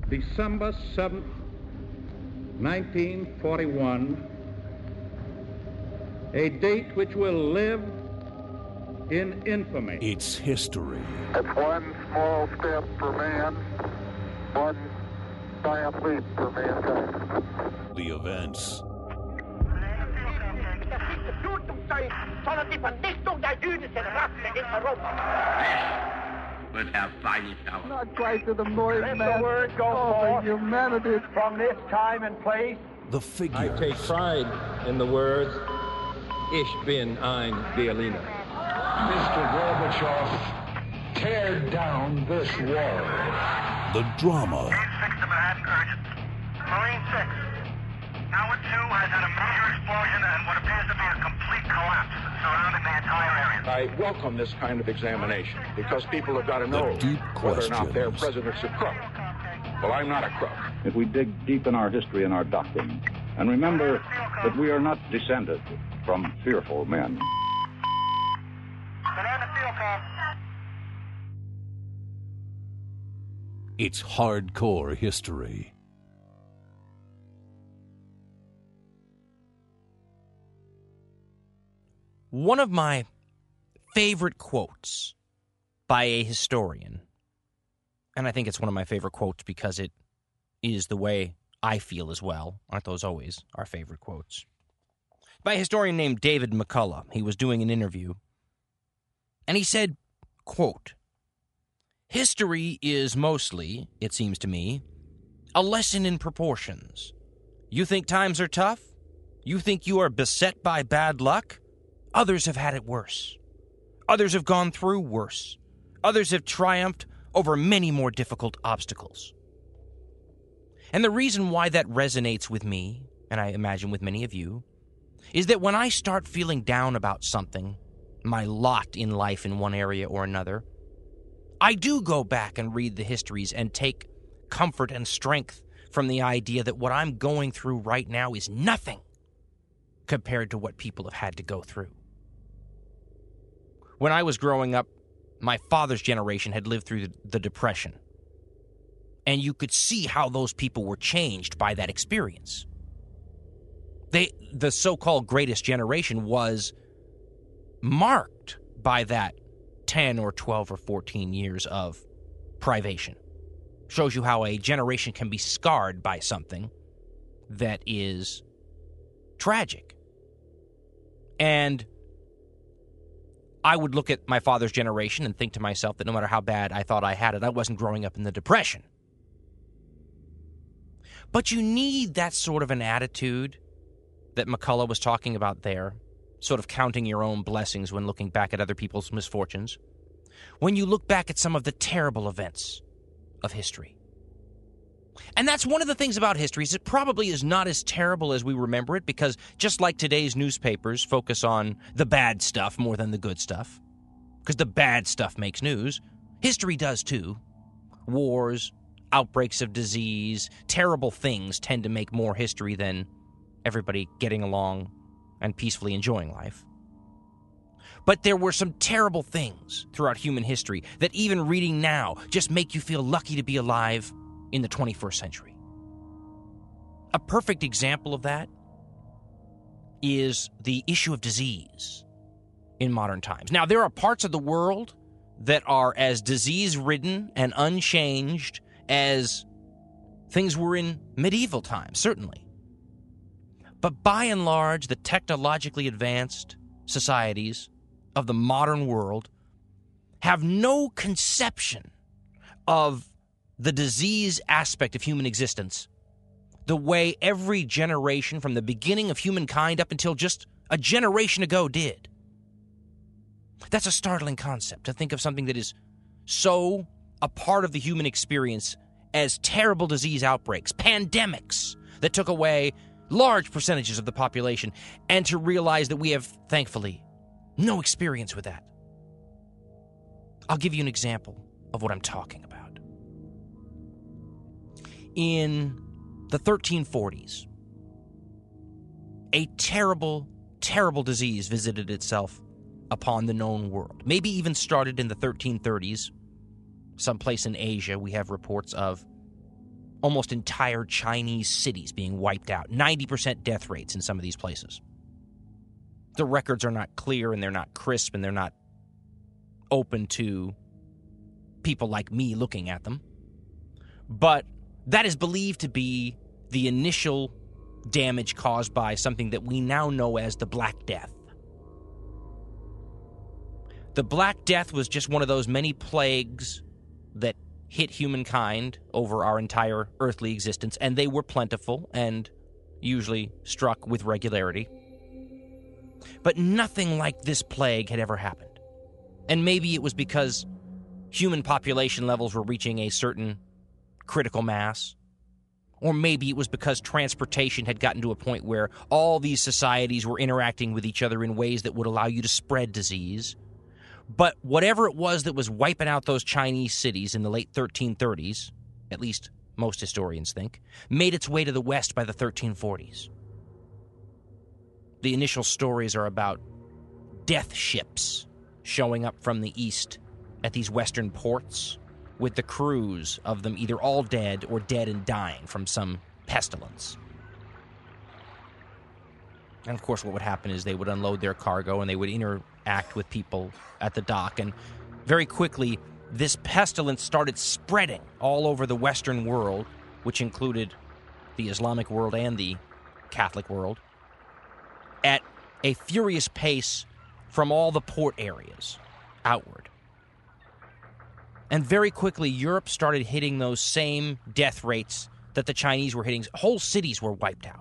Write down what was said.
December 7th, 1941, a date which will live in infamy. It's history. It's one small step for man, one giant leap for mankind. The events. Would have fighting power. Not quite to the noise, man. Let the word go forth humanity. From this time and place. The figures. I take pride in the words, Ich bin ein Berliner. Mr. Gorbachev, tear down this wall. The drama. Marine 6 to Manhattan, urgent. Marine 6. Tower 2 has had a major explosion and what appears to be a complete collapse surrounding the entire area. I welcome this kind of examination because people have got to know deep whether or not their questions. president's a crook. Well, I'm not a crook. If we dig deep in our history and our doctrine, and remember that we are not descended from fearful men. Command the field com. It's hardcore history. One of my favorite quotes by a historian, and I think it's one of my favorite quotes because it is the way I feel as well. Aren't those always our favorite quotes? By a historian named David McCullough. He was doing an interview, and he said, quote, "History is mostly, it seems to me, a lesson in proportions. You think times are tough? You think you are beset by bad luck? Others have had it worse. Others have gone through worse. Others have triumphed over many more difficult obstacles." And the reason why that resonates with me, and I imagine with many of you, is that when I start feeling down about something, my lot in life in one area or another, I do go back and read the histories and take comfort and strength from the idea that what I'm going through right now is nothing compared to what people have had to go through. When I was growing up, my father's generation had lived through the Depression, and you could see how those people were changed by that experience. The so-called greatest generation was marked by that 10 or 12 or 14 years of privation. Shows you how a generation can be scarred by something that is tragic. And I would look at my father's generation and think to myself that no matter how bad I thought I had it, I wasn't growing up in the Depression. But you need that sort of an attitude that McCullough was talking about there, sort of counting your own blessings when looking back at other people's misfortunes, when you look back at some of the terrible events of history. And that's one of the things about history, is it probably is not as terrible as we remember it, because just like today's newspapers focus on the bad stuff more than the good stuff, because the bad stuff makes news, history does too. Wars, outbreaks of disease, terrible things tend to make more history than everybody getting along and peacefully enjoying life. But there were some terrible things throughout human history that even reading now just make you feel lucky to be alive in the 21st century. A perfect example of that is the issue of disease in modern times. Now, there are parts of the world that are as disease-ridden and unchanged as things were in medieval times, certainly. But by and large, the technologically advanced societies of the modern world have no conception of the disease aspect of human existence the way every generation from the beginning of humankind up until just a generation ago did. That's a startling concept, to think of something that is so a part of the human experience as terrible disease outbreaks, pandemics that took away large percentages of the population, and to realize that we have, thankfully, no experience with that. I'll give you an example of what I'm talking about. In the 1340s, a terrible, terrible disease visited itself upon the known world. Maybe even started in the 1330s. Someplace in Asia, we have reports of almost entire Chinese cities being wiped out. 90% death rates in some of these places. The records are not clear, and they're not crisp, and they're not open to people like me looking at them. But that is believed to be the initial damage caused by something that we now know as the Black Death. The Black Death was just one of those many plagues that hit humankind over our entire earthly existence, and they were plentiful and usually struck with regularity. But nothing like this plague had ever happened. And maybe it was because human population levels were reaching a certain critical mass. Or maybe it was because transportation had gotten to a point where all these societies were interacting with each other in ways that would allow you to spread disease. But whatever it was that was wiping out those Chinese cities in the late 1330s, at least most historians think, made its way to the West by the 1340s. The initial stories are about death ships showing up from the east at these western ports, with the crews of them either all dead or dead and dying from some pestilence. And of course what would happen is they would unload their cargo and they would interact with people at the dock, and very quickly this pestilence started spreading all over the Western world, which included the Islamic world and the Catholic world, at a furious pace from all the port areas outward. And very quickly, Europe started hitting those same death rates that the Chinese were hitting. Whole cities were wiped out.